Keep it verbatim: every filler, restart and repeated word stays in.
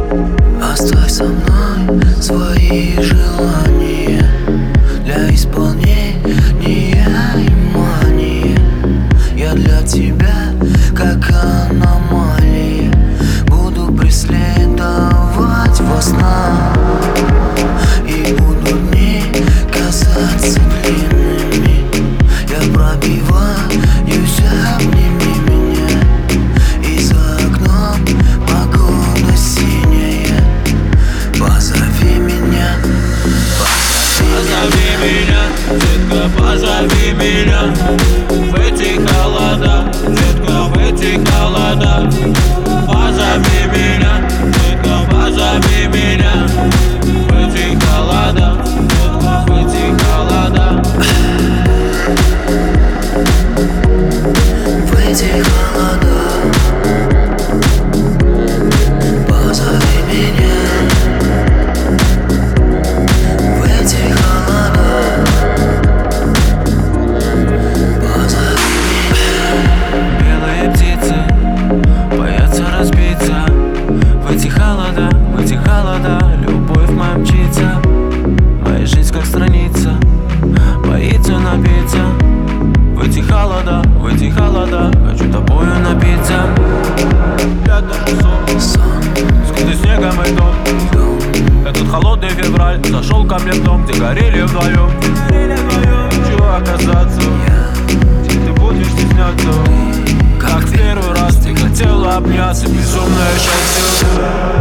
Оставь со мной свои желания для исполнения и мании. Я для тебя как аномалия, буду преследовать во снах, и буду дни казаться длинными. Я пробиваюсь, обними меня, и за окном погода синяя. Позови меня, позови меня, детка, позови меня в эти холода, детка, в эти холода. Позови меня, детка, позови меня в эти холода, детка, в эти холода. в эти холода. Позови меня в эти холода. Позови меня. Белые птицы боятся разбиться в эти холода, в эти холода. Любовь моя мчится, моя жизнь как страница, боится напиться. В эти холода, в эти холода хочу тобою напиться. Пятый сон, скрытый снегом и дом. Этот холодный февраль зашел ко мне в дом, где горели вдвоем. Хочу оказаться, где ты будешь стесняться, как в первый раз ты хотела обняться. Безумное счастье.